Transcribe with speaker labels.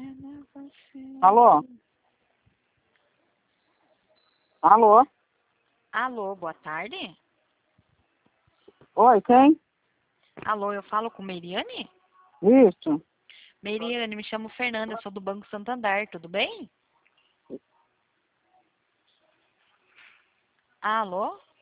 Speaker 1: Alô? Alô?
Speaker 2: Alô, boa tarde.
Speaker 1: Oi, quem?
Speaker 2: Alô, eu falo com Meiriane?
Speaker 1: Isso.
Speaker 2: Meiriane, me chamo Fernanda, sou do Banco Santander, tudo bem? Alô?